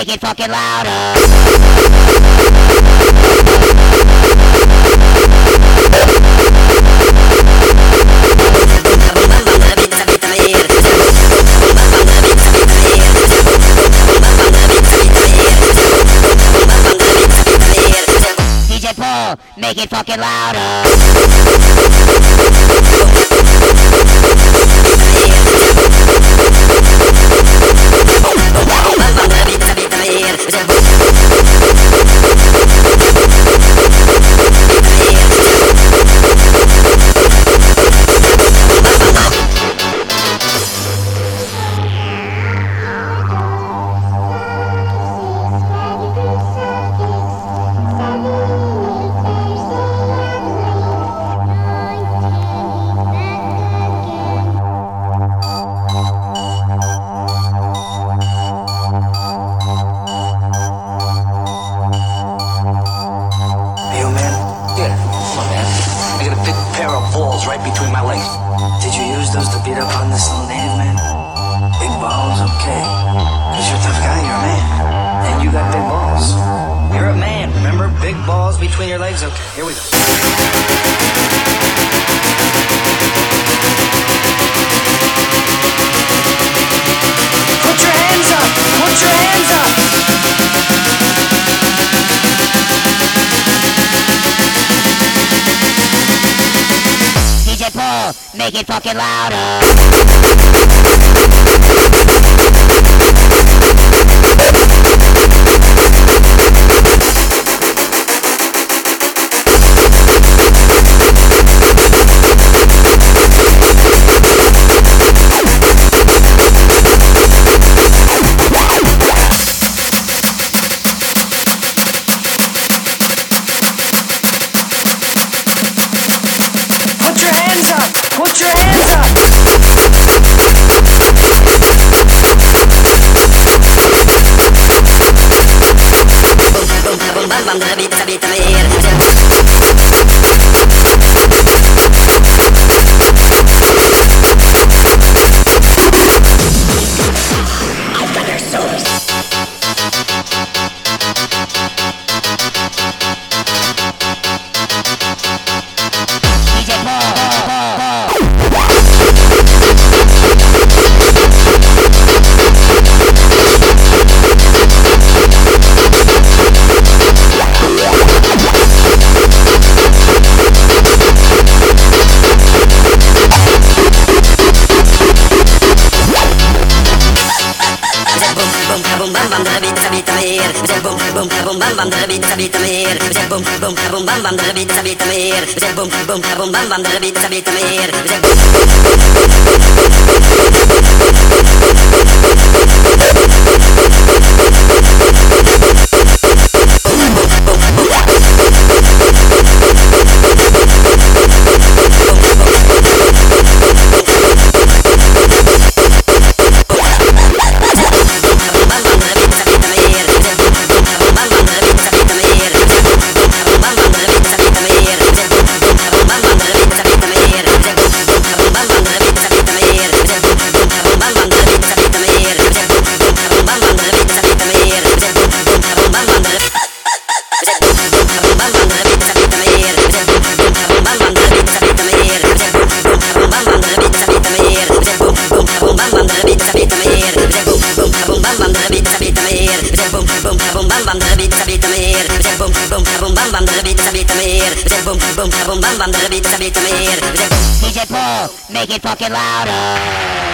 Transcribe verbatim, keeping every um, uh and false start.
make it fucking louder. D J Paul, make it fucking louder. Right between my legs. Did you use those to beat up on this little native man? Big balls, okay. Cause you're a tough guy, you're a man. And you got big balls. You're a man, remember? Big balls between your legs, okay. Here we go. Put your hands up! Put your hands up! D J Paul, make it fucking louder. Put your hands up! D J Paul, make it fucking louder.